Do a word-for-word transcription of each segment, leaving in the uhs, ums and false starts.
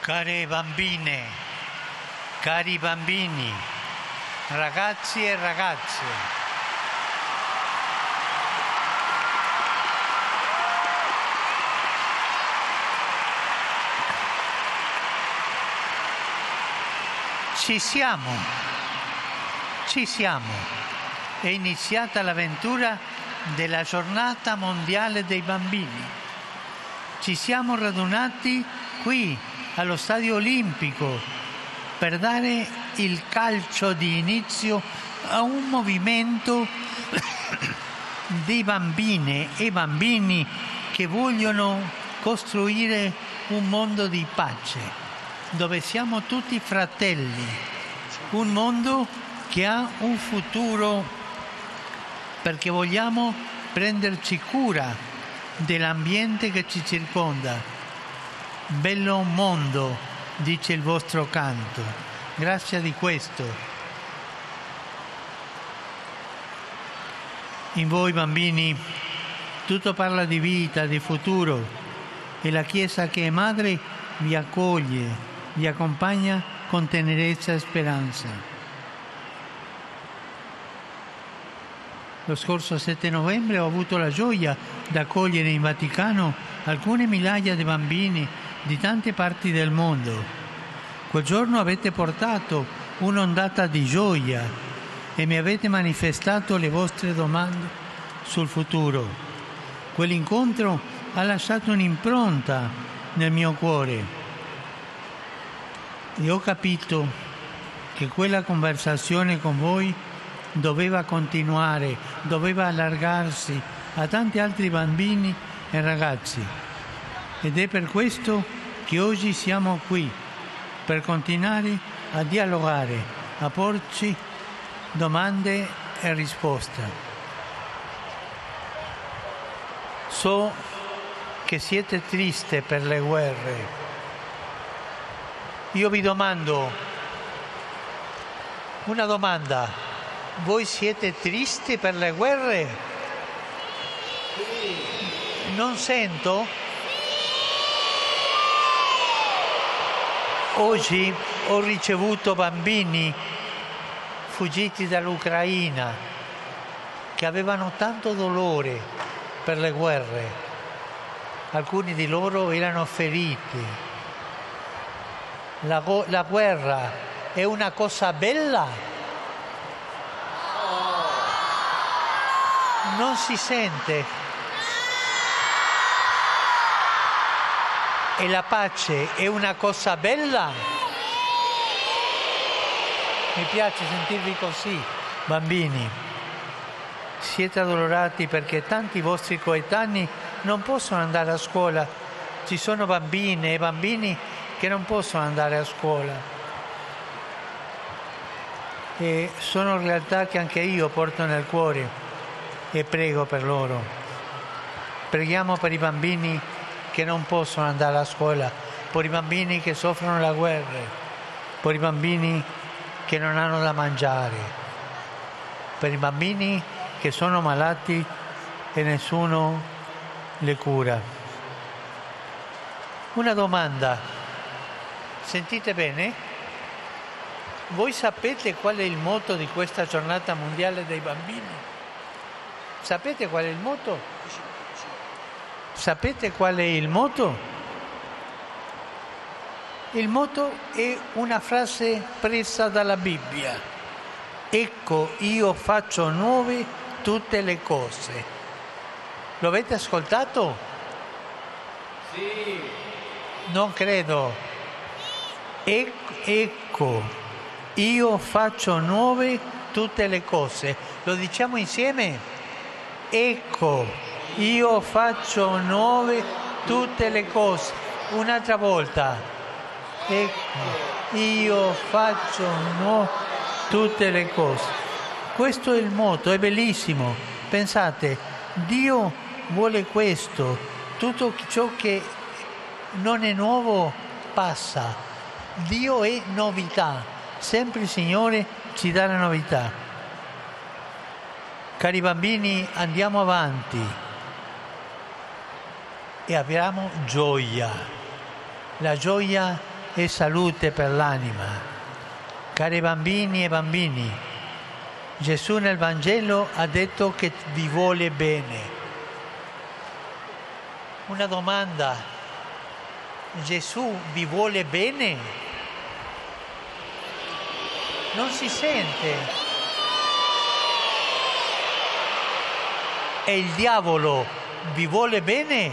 Care bambine, cari bambini, ragazzi e ragazze, ci siamo, ci siamo. È iniziata l'avventura della giornata mondiale dei bambini. Ci siamo radunati qui allo Stadio Olimpico per dare il calcio di inizio a un movimento di bambine e bambini che vogliono costruire un mondo di pace, dove siamo tutti fratelli, un mondo che ha un futuro, perché vogliamo prenderci cura dell'ambiente che ci circonda. Bello mondo, dice il vostro canto. Grazie di questo. In voi bambini tutto parla di vita, di futuro, e la Chiesa che è madre vi accoglie, vi accompagna con tenerezza e speranza. Lo scorso sette novembre ho avuto la gioia di accogliere in Vaticano alcune migliaia di bambini di tante parti del mondo. Quel giorno avete portato un'ondata di gioia e mi avete manifestato le vostre domande sul futuro. Quell'incontro ha lasciato un'impronta nel mio cuore e ho capito che quella conversazione con voi doveva continuare, doveva allargarsi a tanti altri bambini e ragazzi. Ed è per questo che oggi siamo qui, per continuare a dialogare, a porci domande e risposte. So che siete triste per le guerre. Io vi domando una domanda: voi siete tristi per le guerre? Non sento? Oggi ho ricevuto bambini fuggiti dall'Ucraina che avevano tanto dolore per le guerre. Alcuni di loro erano feriti. La, la guerra è una cosa bella? Non si sente. E la pace è una cosa bella? Mi piace sentirvi così, bambini. Siete addolorati perché tanti vostri coetanei non possono andare a scuola. Ci sono bambine e bambini che non possono andare a scuola. E sono realtà che anche io porto nel cuore e prego per loro. Preghiamo per i bambini che non possono andare a scuola, per i bambini che soffrono la guerra, per i bambini che non hanno da mangiare, per i bambini che sono malati e nessuno le cura. Una domanda, sentite bene? Voi sapete qual è il motto di questa giornata mondiale dei bambini? Sapete qual è il motto? Sapete qual è il motto? Il motto è una frase presa dalla Bibbia. Ecco, io faccio nuove tutte le cose. Lo avete ascoltato? Sì. Non credo. Ecco, ecco, io faccio nuove tutte le cose. Lo diciamo insieme? Ecco. Io faccio nuove tutte le cose. Un'altra volta. Ecco, io faccio nuove tutte le cose. Questo è il motto, è bellissimo. Pensate, Dio vuole questo. Tutto ciò che non è nuovo passa. Dio è novità. Sempre il Signore ci dà la novità. Cari bambini, andiamo avanti. E abbiamo gioia, la gioia e salute per l'anima. Cari bambini e bambini, Gesù nel Vangelo ha detto che vi vuole bene. Una domanda: Gesù vi vuole bene? Non si sente. E il diavolo vi vuole bene?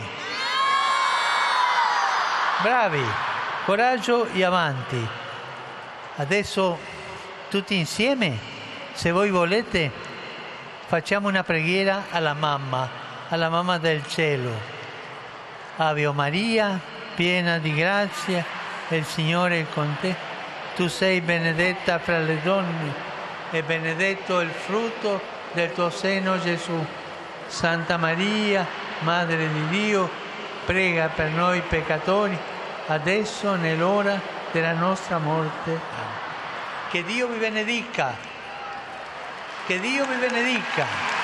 Bravi, coraggio e avanti. Adesso tutti insieme, se voi volete, facciamo una preghiera alla mamma, alla mamma del cielo. Ave Maria, piena di grazia, il Signore è con te. Tu sei benedetta fra le donne e benedetto il frutto del tuo seno, Gesù. Santa Maria, Madre di Dio, prega per noi peccatori, adesso nell'ora della nostra morte. Che Dio vi benedica. Che Dio vi benedica.